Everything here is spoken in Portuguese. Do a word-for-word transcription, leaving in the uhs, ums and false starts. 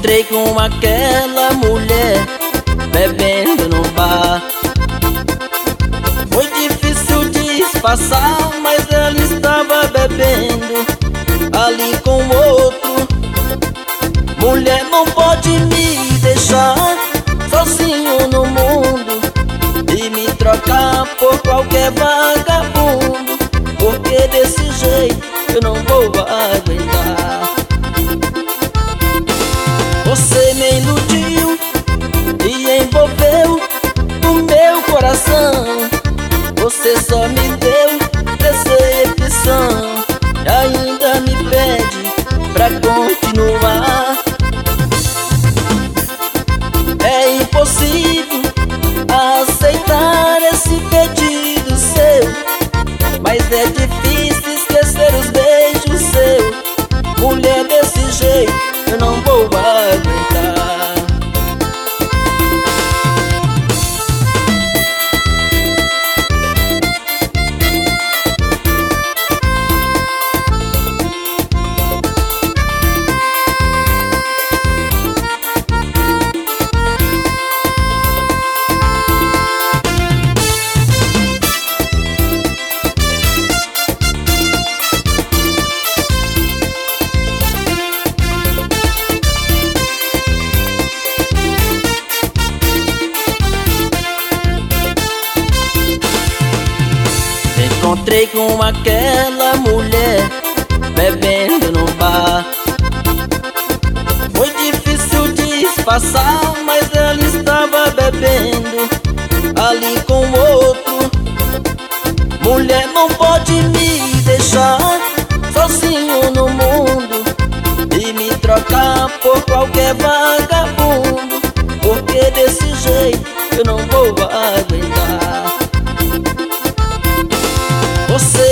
Encontrei com aquela mulher bebendo no bar. Foi difícil disfarçar, mas ela estava bebendo ali com outro. Mulher, não pode me deixar sozinho no mundo e me trocar por qualquer vagabundo, porque desse jeito eu não vou aguentar. Você me iludiu e envolveu o meu coração. Você só me deu decepção e ainda me pede pra continuar. É impossível aceitar esse pedido seu, mas é difícil esquecer os beijos seus. Mulher, desse jeito eu não vou aguentar. Encontrei com aquela mulher bebendo no bar. Foi difícil disfarçar, mas ela estava bebendo ali com outro. Mulher, não pode me deixar sozinho no mundo e me trocar por qualquer vagabundo, porque desse jeito eu não vou aguentar. Você